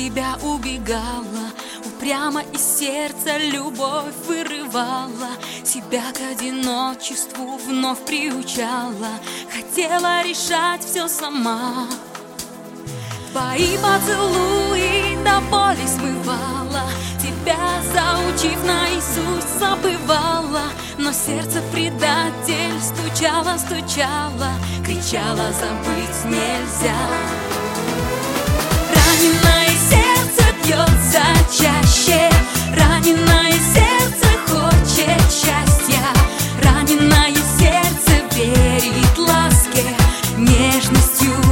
тебя убегала, упрямо из сердца любовь вырывала, себя к одиночеству вновь приучала, хотела решать все сама. Твои поцелуи до боли смывала, тебя заучив наизусть забывала, но сердце предатель стучало, стучало, кричало, забыть нельзя. Раненое сердце бьется чаще, раненое сердце хочет счастья, раненое сердце верит ласке, нежностью